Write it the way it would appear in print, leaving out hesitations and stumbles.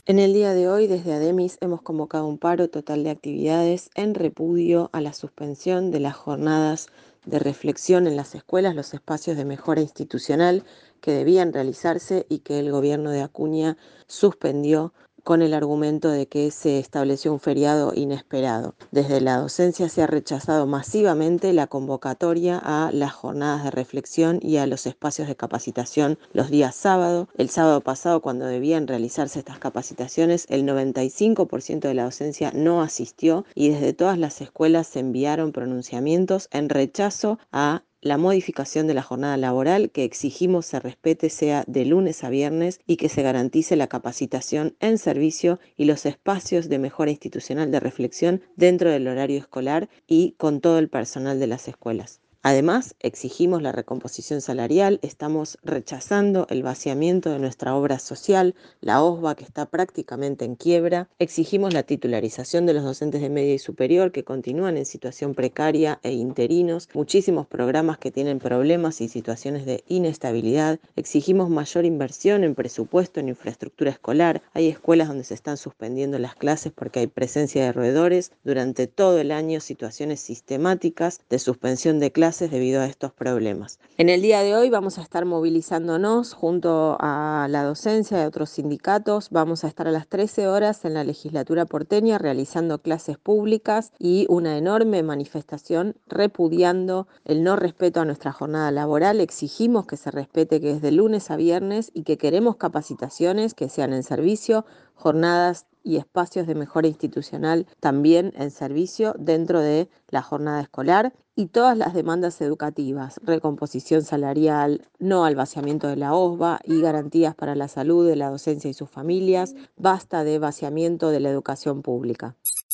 En el día de hoy, desde ADEMIS, hemos convocado un paro total de actividades en repudio a la suspensión de las jornadas de reflexión en las escuelas, los espacios de mejora institucional que debían realizarse y que el gobierno de Acuña suspendió con el argumento de que se estableció un feriado inesperado. Desde la docencia se ha rechazado masivamente la convocatoria a las jornadas de reflexión y a los espacios de capacitación los días sábado. El sábado pasado, cuando debían realizarse estas capacitaciones, el 95% de la docencia no asistió y desde todas las escuelas se enviaron pronunciamientos en rechazo a la modificación de la jornada laboral que exigimos se respete sea de lunes a viernes y que se garantice la capacitación en servicio y los espacios de mejora institucional de reflexión dentro del horario escolar y con todo el personal de las escuelas. Además, exigimos la recomposición salarial, estamos rechazando el vaciamiento de nuestra obra social, la OSBA, que está prácticamente en quiebra. Exigimos la titularización de los docentes de media y superior que continúan en situación precaria e interinos, muchísimos programas que tienen problemas y situaciones de inestabilidad. Exigimos mayor inversión en presupuesto, en infraestructura escolar. Hay escuelas donde se están suspendiendo las clases porque hay presencia de roedores. Durante todo el año, situaciones sistemáticas de suspensión de clases debido a estos problemas. En el día de hoy vamos a estar movilizándonos junto a la docencia y otros sindicatos. Vamos a estar a las 13 horas en la legislatura porteña realizando clases públicas y una enorme manifestación repudiando el no respeto a nuestra jornada laboral. Exigimos que se respete que es de lunes a viernes y que queremos capacitaciones que sean en servicio, jornadas y espacios de mejora institucional también en servicio dentro de la jornada escolar y todas las demandas educativas, recomposición salarial, no al vaciamiento de la OSBA y garantías para la salud de la docencia y sus familias, basta de vaciamiento de la educación pública.